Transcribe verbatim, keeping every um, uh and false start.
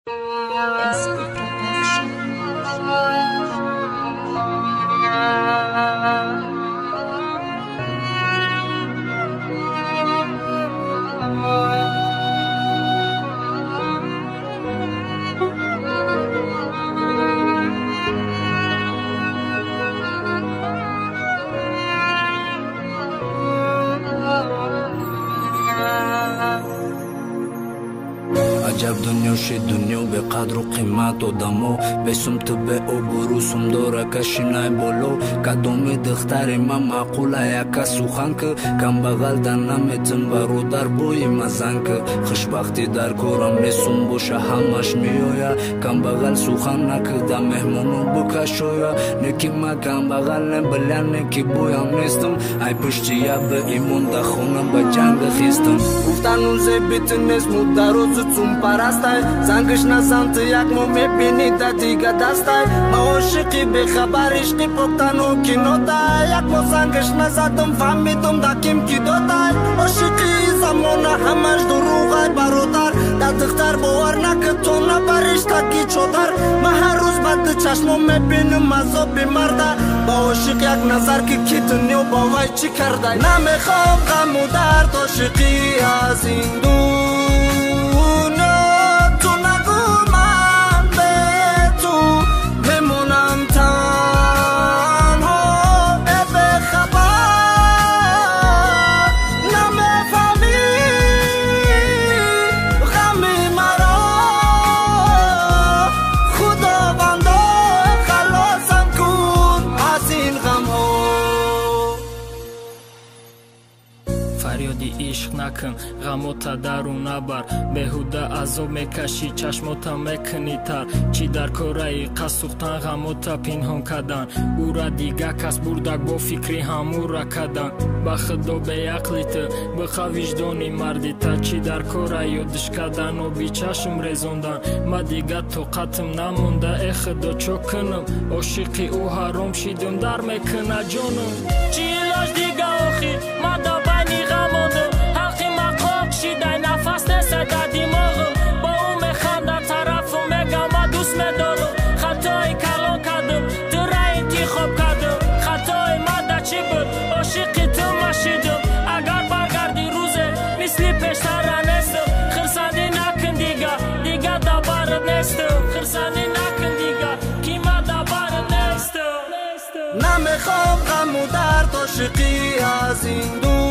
عجب دنیاشی دنیا به قدر و قیمت آدمو بسم تو به عبور سم داره کشینای بولو کدوم دختر من معقوله یک سخن که کم بغل در نمیتن برادر بوی مزن که خوشبختی در کارم نیستم باشه همش میایا کم بغل سخن نکردم مهمونو بکشایا نکی من کم بغل نبلن نکی بویم نیستم ای پشتی به ایمون در خونم به جنگ خیستم گفتن اون زبیت نیست مدر و زدسون پرستای زنگش نزند یک مو میبینی در دیگه دستای با عاشقی به خبر عشقی پختن و کینو دای یک مو زنگش نزدم فهمیدم دا کم کی دادای عاشقی زمان همش دروغای برادر در دختر باور نکد تو نبرش تاکی چودر من هر روز بد چشمو میبینم عذاب مرده با عاشق یک نظر که کی دنیا با وای چی کرده نمیخوام غم و درد عاشقی از این دور فریادی عشق نکن غموتا درون نبر بهوده عذاب میکشی چشموتا میکنی تر چی در کارای قصوختن غموتا پینهان کدن او را دیگه کس بردک با فکری همو را کدن بخدا به عقلیت بخوا وجدانی مردی تا چی در کارای یادش کدن و بی چشم رزوندن ما دیگه طاقتم نمونده ای خدا چو کنم عاشقی او حرام شیدم در میکنه جانم چی علاج دیگه آخی ما دا بینی غماندم حقی مقاق شیده نفس نسه در دیماغم با او میخوام در طرفم میگم ما دوست میدارم خطای کلان کردم تو را انتخاب کردم خطای ما در چی بود عاشقی تو مشیدم اگر برگردی روزه مثلی پیشتر را نیستم خرسانی نکن دیگه دیگه دا بارم نیستم خرسانی نکن دیگه کی ما دا بارم نیستم نمیخوام غم و درد عاشقی از این دور